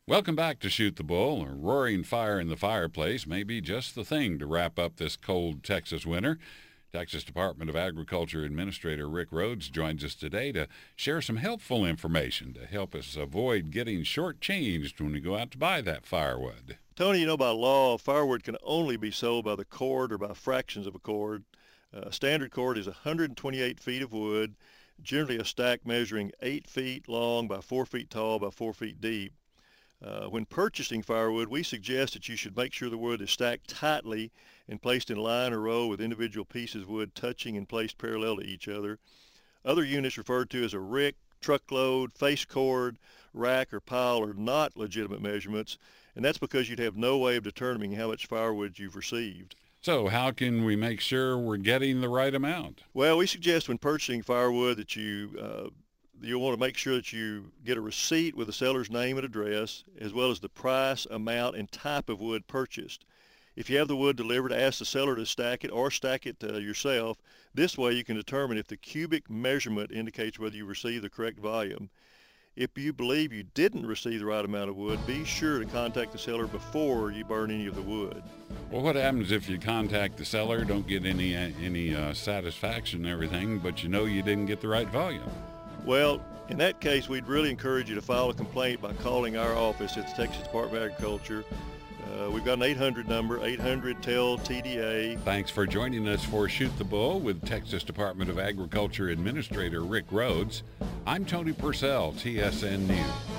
Welcome back to Shoot the Bull. A roaring fire in the fireplace may be just the thing to wrap up this cold Texas winter. Texas Department of Agriculture Administrator Rick Rhodes joins us today to share some helpful information to help us avoid getting shortchanged when we go out to buy that firewood. Tony, by law, firewood can only be sold by the cord or by fractions of a cord. Standard cord is 128 feet of wood, generally a stack measuring 8 feet long by 4 feet tall by 4 feet deep. When purchasing firewood, we suggest that you should make sure the wood is stacked tightly and placed in line or row with individual pieces of wood touching and placed parallel to each other. Other units referred to as a rick, truckload, face cord, rack, or pile are not legitimate measurements, and that's because you'd have no way of determining how much firewood you've received. So how can we make sure we're getting the right amount? Well, we suggest when purchasing firewood that you'll want to make sure that you get a receipt with the seller's name and address, as well as the price, amount, and type of wood purchased. If you have the wood delivered, ask the seller to stack it or stack it yourself. This way you can determine if the cubic measurement indicates whether you received the correct volume. If you believe you didn't receive the right amount of wood, be sure to contact the seller before you burn any of the wood. Well, what happens if you contact the seller, don't get any satisfaction and everything, but you know you didn't get the right volume? Well, in that case, we'd really encourage you to file a complaint by calling our office at the Texas Department of Agriculture. We've got an 800 number, 800-TEL-TDA. Thanks for joining us for Shoot the Bull with Texas Department of Agriculture Administrator Rick Rhodes. I'm Tony Purcell, TSN News.